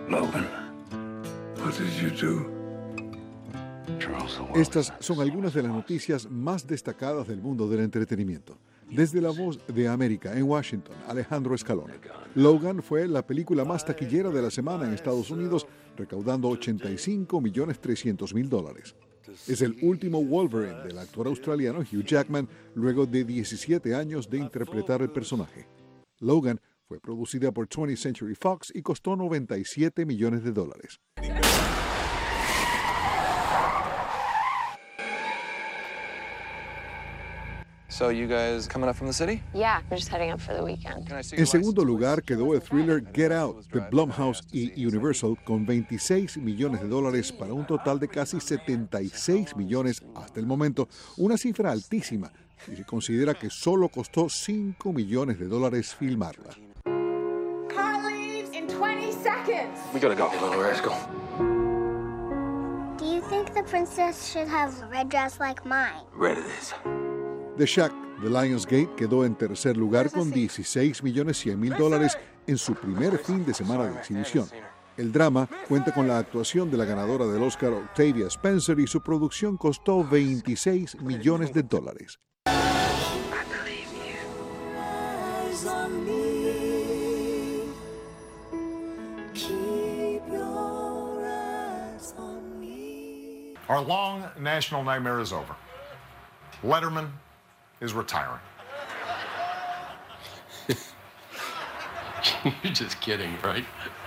Logan, what did you do? Estas son algunas de las noticias más destacadas del mundo del entretenimiento. Desde La Voz de América en Washington, Alejandro Escalona. Logan fue la película más taquillera de la semana en Estados Unidos, recaudando $85.300.000. Es el último Wolverine del actor australiano Hugh Jackman, luego de 17 años de interpretar el personaje. Logan fue producida por 20th Century Fox y costó $97 millones. So you guys coming up from the city? Yeah, we're just heading up for the weekend. En segundo lugar quedó el thriller Get Out de Blumhouse y Universal con $26 millones para un total de casi $76 millones hasta el momento, una cifra altísima si se considera que solo costó $5 millones filmarla. Car leaves in 20 seconds. We gotta go, you little rascal. Do you think the princess should have a red dress like mine? Red it is. The Shack de Lionsgate quedó en tercer lugar con $16.100.000 en su primer fin de semana de exhibición. El drama cuenta con la actuación de la ganadora del Oscar Octavia Spencer y su producción costó $26 millones. Our long national nightmare is over. Letterman is retiring. You're just kidding, right?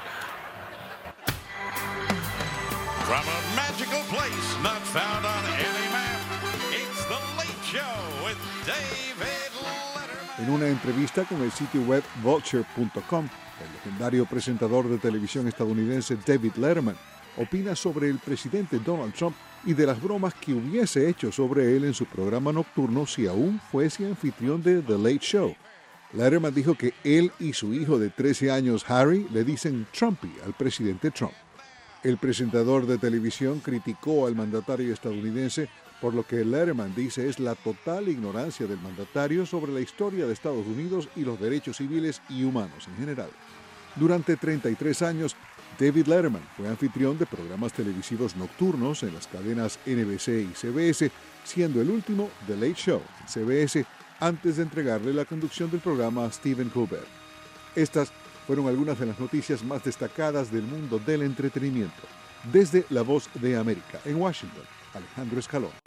From a magical place not found on any map, it's The Late Show with David Letterman. En una entrevista con el sitio web Vulture.com, el legendario presentador de televisión estadounidense David Letterman opina sobre el presidente Donald Trump y de las bromas que hubiese hecho sobre él en su programa nocturno si aún fuese anfitrión de The Late Show. Letterman dijo que él y su hijo de 13 años, Harry, le dicen Trumpy al presidente Trump. El presentador de televisión criticó al mandatario estadounidense por lo que Letterman dice es la total ignorancia del mandatario sobre la historia de Estados Unidos y los derechos civiles y humanos en general. Durante 33 años, David Letterman fue anfitrión de programas televisivos nocturnos en las cadenas NBC y CBS, siendo el último The Late Show en CBS antes de entregarle la conducción del programa a Stephen Colbert. Estas fueron algunas de las noticias más destacadas del mundo del entretenimiento. Desde La Voz de América, en Washington, Alejandro Escalona.